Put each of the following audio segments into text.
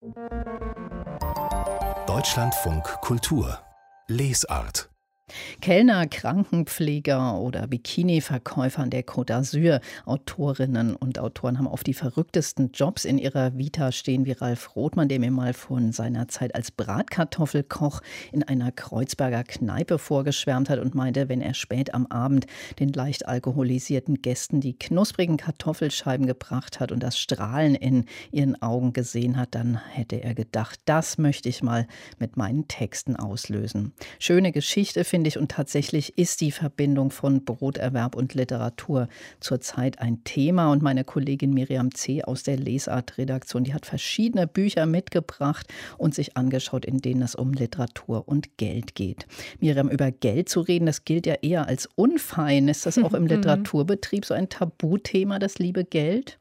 Deutschlandfunk Kultur Lesart. Kellner, Krankenpfleger oder Bikini-Verkäufer an der Côte d'Azur. Autorinnen und Autoren haben oft die verrücktesten Jobs in ihrer Vita stehen, wie Ralf Rothmann, der mir mal von seiner Zeit als Bratkartoffelkoch in einer Kreuzberger Kneipe vorgeschwärmt hat und meinte, wenn er spät am Abend den leicht alkoholisierten Gästen die knusprigen Kartoffelscheiben gebracht hat und das Strahlen in ihren Augen gesehen hat, dann hätte er gedacht, das möchte ich mal mit meinen Texten auslösen. Schöne Geschichte, finde ich, und tatsächlich ist die Verbindung von Broterwerb und Literatur zurzeit ein Thema. Und meine Kollegin Miriam C. aus der Lesart-Redaktion, die hat verschiedene Bücher mitgebracht und sich angeschaut, in denen es um Literatur und Geld geht. Miriam, über Geld zu reden, das gilt ja eher als unfein. Ist das auch im Literaturbetrieb so ein Tabuthema, das liebe Geld?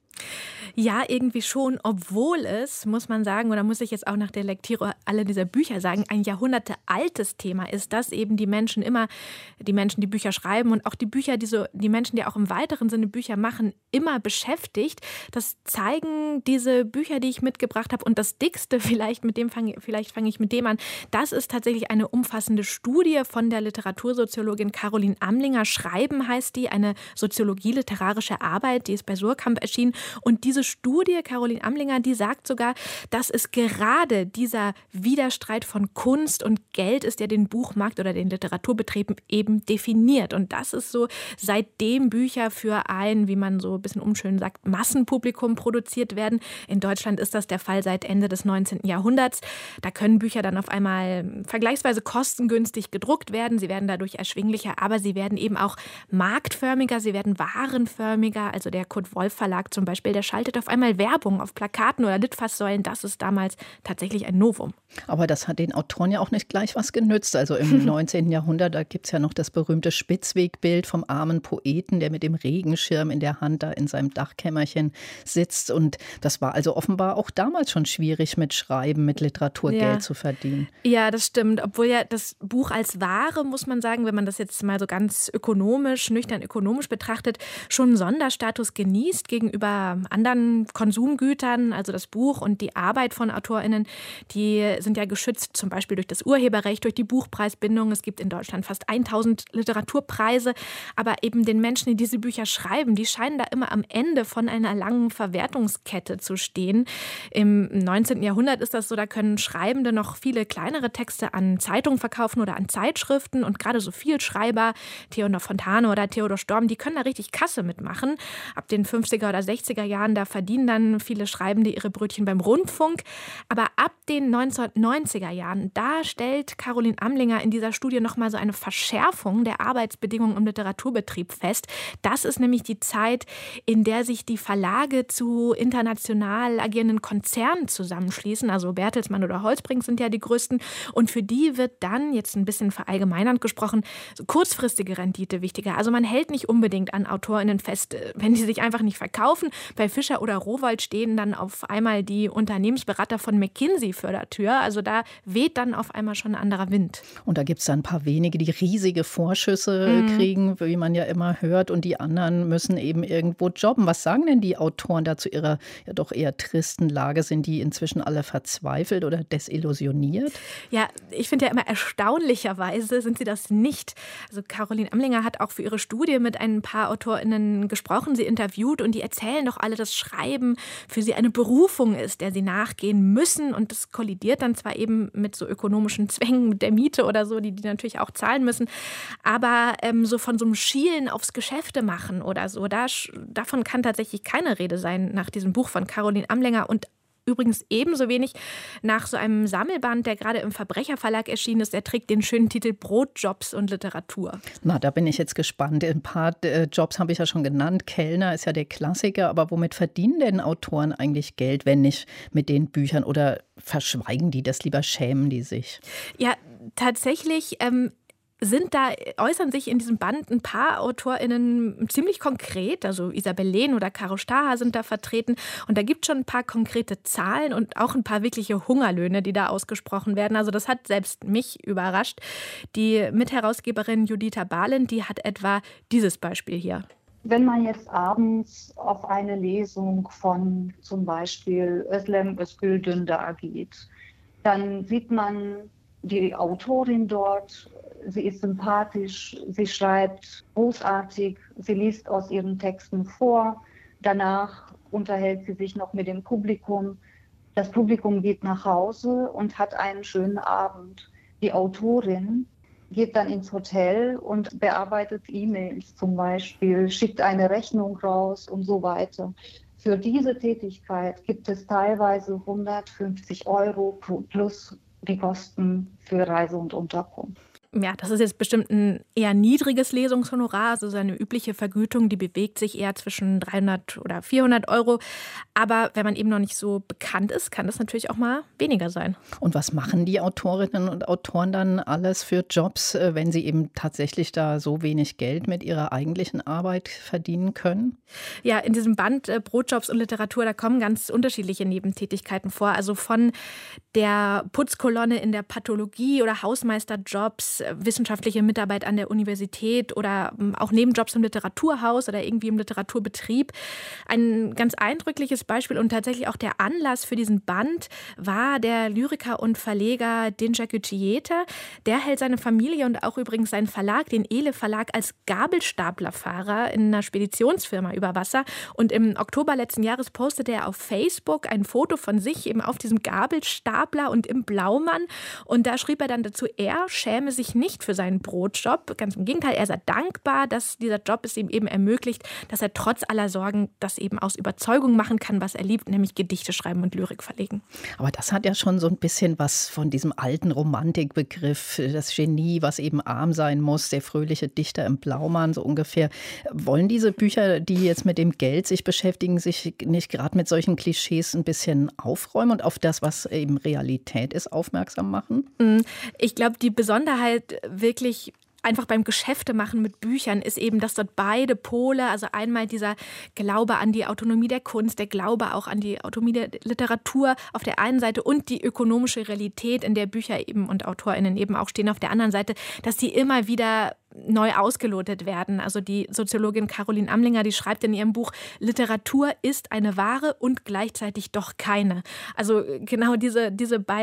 Ja, irgendwie schon, obwohl es, muss man sagen, oder muss ich jetzt auch nach der Lektüre aller dieser Bücher sagen, ein jahrhundertealtes Thema ist, dass eben die Menschen, die Bücher schreiben und auch die Menschen, die auch im weiteren Sinne Bücher machen, immer beschäftigt. Das zeigen diese Bücher, die ich mitgebracht habe. Und das dickste, vielleicht fange ich mit dem an, das ist tatsächlich eine umfassende Studie von der Literatursoziologin Caroline Amlinger. Schreiben heißt die, eine soziologie-literarische Arbeit, die ist bei Suhrkamp erschienen. Und diese Studie, Caroline Amlinger, die sagt sogar, dass es gerade dieser Widerstreit von Kunst und Geld ist, der den Buchmarkt oder den Literaturbetrieb eben definiert. Und das ist so, seitdem Bücher für ein, wie man so ein bisschen unschön sagt, Massenpublikum produziert werden. In Deutschland ist das der Fall seit Ende des 19. Jahrhunderts. Da können Bücher dann auf einmal vergleichsweise kostengünstig gedruckt werden. Sie werden dadurch erschwinglicher, aber sie werden eben auch marktförmiger, sie werden warenförmiger. Also der Kurt Wolf Verlag zum Beispiel, der schaltet auf einmal Werbung auf Plakaten oder Litfaßsäulen. Das ist damals tatsächlich ein Novum. Aber das hat den Autoren ja auch nicht gleich was genützt. Also im 19. Jahrhundert, da gibt es ja noch das berühmte Spitzwegbild vom armen Poeten, der mit dem Regenschirm in der Hand da in seinem Dachkämmerchen sitzt. Und das war also offenbar auch damals schon schwierig, mit Schreiben, mit Literatur Geld zu verdienen. Ja, das stimmt. Obwohl ja das Buch als Ware, muss man sagen, wenn man das jetzt mal so ganz nüchtern ökonomisch betrachtet, schon einen Sonderstatus genießt gegenüber anderen Konsumgütern. Also das Buch und die Arbeit von AutorInnen, die sind ja geschützt, zum Beispiel durch das Urheberrecht, durch die Buchpreisbindung. Es gibt in Deutschland fast 1000 Literaturpreise. Aber eben den Menschen, die diese Bücher schreiben, die scheinen da immer am Ende von einer langen Verwertungskette zu stehen. Im 19. Jahrhundert ist das so, da können Schreibende noch viele kleinere Texte an Zeitungen verkaufen oder an Zeitschriften. Und gerade so Vielschreiber, Theodor Fontane oder Theodor Storm, die können da richtig Kasse mitmachen. Ab den 50er oder 60er Jahren, da verdienen dann viele Schreibende ihre Brötchen beim Rundfunk. Aber ab den 1990er Jahren, da stellt Caroline Amlinger in dieser Studie nochmal so eine Verschärfung der Arbeitsbedingungen im Literaturbetrieb fest. Das ist nämlich die Zeit, in der sich die Verlage zu international agierenden Konzernen zusammenschließen. Also Bertelsmann oder Holzbrinck sind ja die größten. Und für die wird dann, jetzt ein bisschen verallgemeinernd gesprochen, so kurzfristige Rendite wichtiger. Also man hält nicht unbedingt an AutorInnen fest, wenn die sich einfach nicht verkaufen. Bei Fischer oder Rowohlt stehen dann auf einmal die Unternehmensberater von McKinsey vor der Tür. Also da weht dann auf einmal schon ein anderer Wind. Und da gibt es dann ein paar wenige, die riesige Vorschüsse kriegen, wie man ja immer hört. Und die anderen müssen eben irgendwo jobben. Was sagen denn die Autoren da zu ihrer ja doch eher tristen Lage? Sind die inzwischen alle verzweifelt oder desillusioniert? Ja, ich finde ja immer erstaunlicherweise sind sie das nicht. Also Caroline Amlinger hat auch für ihre Studie mit ein paar AutorInnen gesprochen, sie interviewt und die erzählen doch alle, dass Schreiben für sie eine Berufung ist, der sie nachgehen müssen. Und das kollidiert dann zwar eben mit so ökonomischen Zwängen, mit der Miete oder so, die natürlich auch zahlen müssen. Aber so von so einem Schielen aufs Geschäfte machen oder so, davon kann tatsächlich keine Rede sein nach diesem Buch von Caroline Amlinger. Und übrigens ebenso wenig nach so einem Sammelband, der gerade im Verbrecherverlag erschienen ist. Der trägt den schönen Titel Brotjobs und Literatur. Na, da bin ich jetzt gespannt. Ein paar Jobs habe ich ja schon genannt. Kellner ist ja der Klassiker. Aber womit verdienen denn Autoren eigentlich Geld, wenn nicht mit den Büchern? Oder verschweigen die das lieber, schämen die sich? Ja, tatsächlich äußern sich in diesem Band ein paar AutorInnen ziemlich konkret, also Isabel Lehn oder Caro Staher sind da vertreten und da gibt es schon ein paar konkrete Zahlen und auch ein paar wirkliche Hungerlöhne, die da ausgesprochen werden. Also das hat selbst mich überrascht. Die Mitherausgeberin Juditha Balint, die hat etwa dieses Beispiel hier. Wenn man jetzt abends auf eine Lesung von zum Beispiel Özlem Özgül Dündar geht, dann sieht man die Autorin dort. Sie ist sympathisch, sie schreibt großartig, sie liest aus ihren Texten vor. Danach unterhält sie sich noch mit dem Publikum. Das Publikum geht nach Hause und hat einen schönen Abend. Die Autorin geht dann ins Hotel und bearbeitet E-Mails zum Beispiel, schickt eine Rechnung raus und so weiter. Für diese Tätigkeit gibt es teilweise 150 € plus die Kosten für Reise und Unterkunft. Ja, das ist jetzt bestimmt ein eher niedriges Lesungshonorar, also seine übliche Vergütung, die bewegt sich eher zwischen 300 oder 400 €. Aber wenn man eben noch nicht so bekannt ist, kann das natürlich auch mal weniger sein. Und was machen die Autorinnen und Autoren dann alles für Jobs, wenn sie eben tatsächlich da so wenig Geld mit ihrer eigentlichen Arbeit verdienen können? Ja, in diesem Band Brotjobs und Literatur, da kommen ganz unterschiedliche Nebentätigkeiten vor. Also von der Putzkolonne in der Pathologie oder Hausmeisterjobs, wissenschaftliche Mitarbeit an der Universität oder auch Nebenjobs im Literaturhaus oder irgendwie im Literaturbetrieb. Ein ganz eindrückliches Beispiel und tatsächlich auch der Anlass für diesen Band war der Lyriker und Verleger Dinçer Gücüyeter. Der hält seine Familie und auch übrigens seinen Verlag, den Ele Verlag, als Gabelstaplerfahrer in einer Speditionsfirma über Wasser. Und im Oktober letzten Jahres postete er auf Facebook ein Foto von sich eben auf diesem Gabelstapler und im Blaumann. Und da schrieb er dann dazu, er schäme sich nicht für seinen Brotjob. Ganz im Gegenteil, er sei dankbar, dass dieser Job es ihm eben ermöglicht, dass er trotz aller Sorgen das eben aus Überzeugung machen kann, was er liebt, nämlich Gedichte schreiben und Lyrik verlegen. Aber das hat ja schon so ein bisschen was von diesem alten Romantikbegriff, das Genie, was eben arm sein muss, der fröhliche Dichter im Blaumann, so ungefähr. Wollen diese Bücher, die jetzt mit dem Geld sich beschäftigen, sich nicht gerade mit solchen Klischees ein bisschen aufräumen und auf das, was eben Realität ist, aufmerksam machen? Ich glaube, die Besonderheit wirklich einfach beim Geschäftemachen mit Büchern ist eben, dass dort beide Pole, also einmal dieser Glaube an die Autonomie der Kunst, der Glaube auch an die Autonomie der Literatur auf der einen Seite und die ökonomische Realität, in der Bücher eben und AutorInnen eben auch stehen auf der anderen Seite, dass die immer wieder neu ausgelotet werden. Also die Soziologin Caroline Amlinger, die schreibt in ihrem Buch, Literatur ist eine Ware und gleichzeitig doch keine. Also genau dieser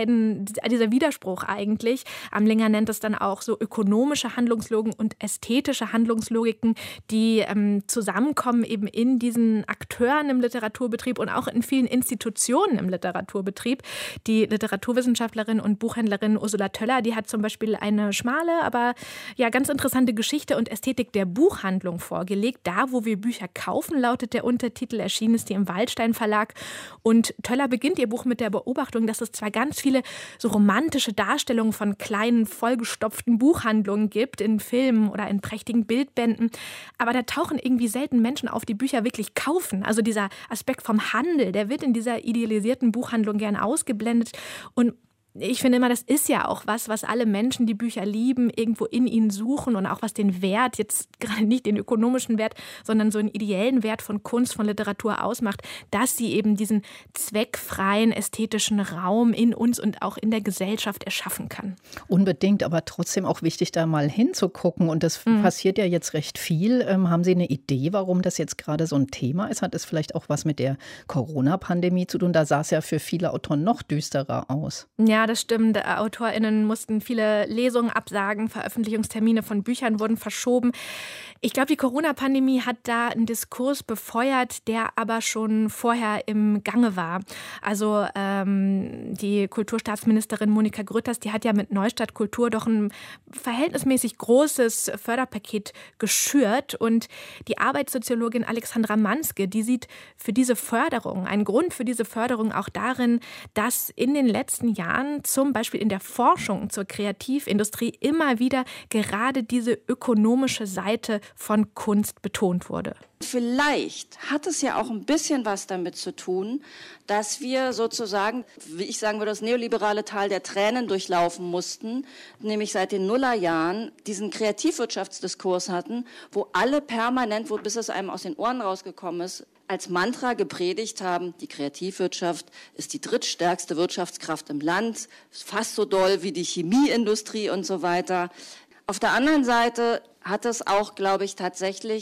Widerspruch eigentlich. Amlinger nennt es dann auch so ökonomische Handlungslogiken und ästhetische Handlungslogiken, die zusammenkommen eben in diesen Akteuren im Literaturbetrieb und auch in vielen Institutionen im Literaturbetrieb. Die Literaturwissenschaftlerin und Buchhändlerin Ursula Töller, die hat zum Beispiel eine schmale, aber ja ganz interessante Geschichte und Ästhetik der Buchhandlung vorgelegt. Da, wo wir Bücher kaufen, lautet der Untertitel, erschienen ist die im Waldstein Verlag. Und Töller beginnt ihr Buch mit der Beobachtung, dass es zwar ganz viele so romantische Darstellungen von kleinen, vollgestopften Buchhandlungen gibt, in Filmen oder in prächtigen Bildbänden, aber da tauchen irgendwie selten Menschen auf, die Bücher wirklich kaufen. Also dieser Aspekt vom Handel, der wird in dieser idealisierten Buchhandlung gern ausgeblendet. Und ich finde immer, das ist ja auch was alle Menschen, die Bücher lieben, irgendwo in ihnen suchen und auch was den Wert, jetzt gerade nicht den ökonomischen Wert, sondern so einen ideellen Wert von Kunst, von Literatur ausmacht, dass sie eben diesen zweckfreien ästhetischen Raum in uns und auch in der Gesellschaft erschaffen kann. Unbedingt, aber trotzdem auch wichtig, da mal hinzugucken und das passiert ja jetzt recht viel. Haben Sie eine Idee, warum das jetzt gerade so ein Thema ist? Hat es vielleicht auch was mit der Corona-Pandemie zu tun? Da sah es ja für viele Autoren noch düsterer aus. Ja, das stimmt. AutorInnen mussten viele Lesungen absagen, Veröffentlichungstermine von Büchern wurden verschoben. Ich glaube, die Corona-Pandemie hat da einen Diskurs befeuert, der aber schon vorher im Gange war. Also die Kulturstaatsministerin Monika Grütters, die hat ja mit Neustadt Kultur doch ein verhältnismäßig großes Förderpaket geschürt. Und die Arbeitssoziologin Alexandra Manske, die sieht für diese Förderung, einen Grund für diese Förderung auch darin, dass in den letzten Jahren zum Beispiel in der Forschung zur Kreativindustrie immer wieder gerade diese ökonomische Seite von Kunst betont wurde. Vielleicht hat es ja auch ein bisschen was damit zu tun, dass wir sozusagen, wie ich sagen würde, das neoliberale Tal der Tränen durchlaufen mussten, nämlich seit den Nullerjahren diesen Kreativwirtschaftsdiskurs hatten, wo alle permanent, bis es einem aus den Ohren rausgekommen ist, als Mantra gepredigt haben, die Kreativwirtschaft ist die drittstärkste Wirtschaftskraft im Land, fast so doll wie die Chemieindustrie und so weiter. Auf der anderen Seite hat es auch, glaube ich, tatsächlich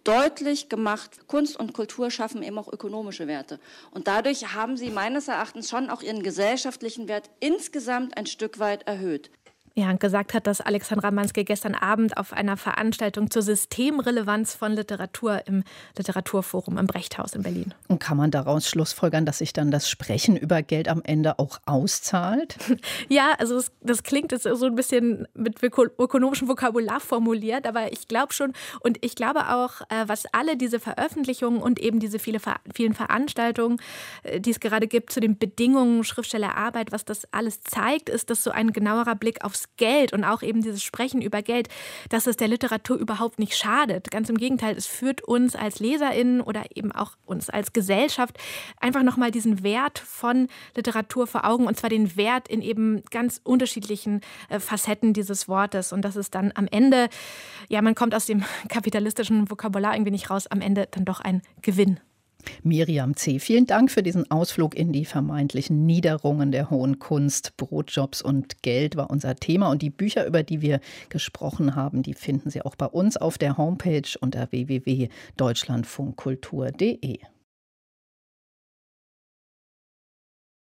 deutlich gemacht, Kunst und Kultur schaffen eben auch ökonomische Werte. Und dadurch haben sie meines Erachtens schon auch ihren gesellschaftlichen Wert insgesamt ein Stück weit erhöht. Ja, und gesagt hat das Alexandra Manske gestern Abend auf einer Veranstaltung zur Systemrelevanz von Literatur im Literaturforum im Brechthaus in Berlin. Und kann man daraus schlussfolgern, dass sich dann das Sprechen über Geld am Ende auch auszahlt? Ja, also das klingt jetzt so ein bisschen mit ökonomischem Vokabular formuliert, aber ich glaube schon und ich glaube auch, was alle diese Veröffentlichungen und eben diese vielen Veranstaltungen, die es gerade gibt zu den Bedingungen Schriftstellerarbeit, was das alles zeigt, ist, dass so ein genauerer Blick aufs Geld und auch eben dieses Sprechen über Geld, dass es der Literatur überhaupt nicht schadet. Ganz im Gegenteil, es führt uns als LeserInnen oder eben auch uns als Gesellschaft einfach nochmal diesen Wert von Literatur vor Augen und zwar den Wert in eben ganz unterschiedlichen Facetten dieses Wortes und das ist dann am Ende, ja, man kommt aus dem kapitalistischen Vokabular irgendwie nicht raus, am Ende dann doch ein Gewinn. Miriam C., vielen Dank für diesen Ausflug in die vermeintlichen Niederungen der hohen Kunst. Brotjobs und Geld war unser Thema und die Bücher, über die wir gesprochen haben, die finden Sie auch bei uns auf der Homepage unter www.deutschlandfunkkultur.de.